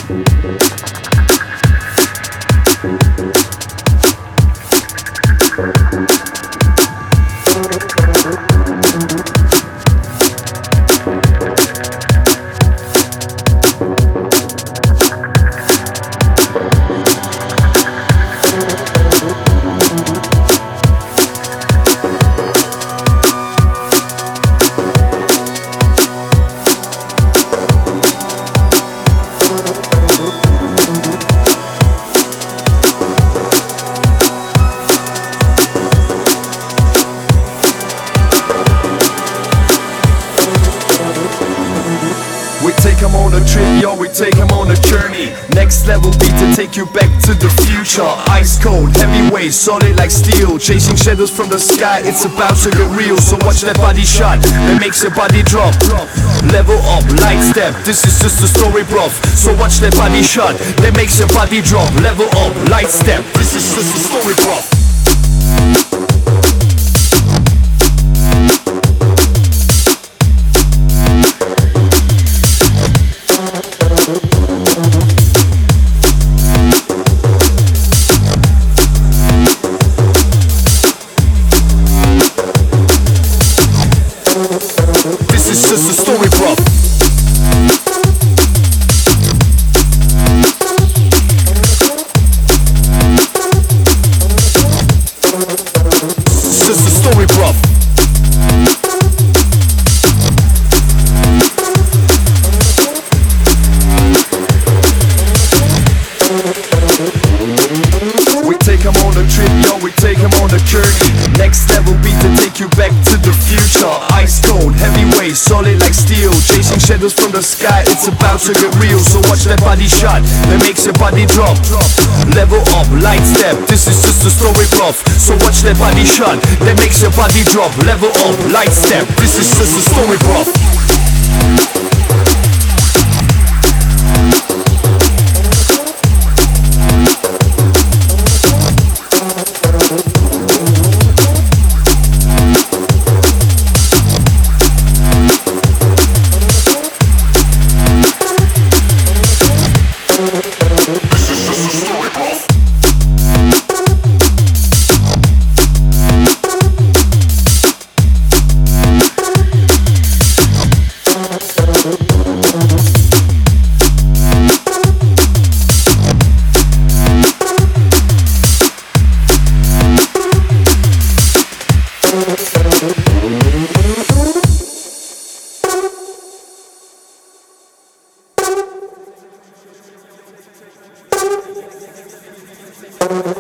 We take 'em on a trip, yo, we take 'em on a journey. Next level beat to take you back to the future. Ice cold, heavyweight, solid like steel. Chasing shadows from the sky, it's about to get real. So watch that body shot, that makes your body drop. Level up, light step, this is just a story, bruv. So watch that body shot, that makes your body drop. Level up, light step, this is just a story, bruv. This is just a story, bro. It's just a story, bro. We take 'em on a trip, yo, we take 'em on a journey. Next level beat to take you back to the future. Ice cold, heavyweight, solid like steel. Chasing shadows from the sky, it's about to get real. So watch that body shot, that makes your body drop. Level up, light step, this is just a story, bruv. So watch that body shot, that makes your body drop. Level up, light step, this is just a story, bruv. Thank you.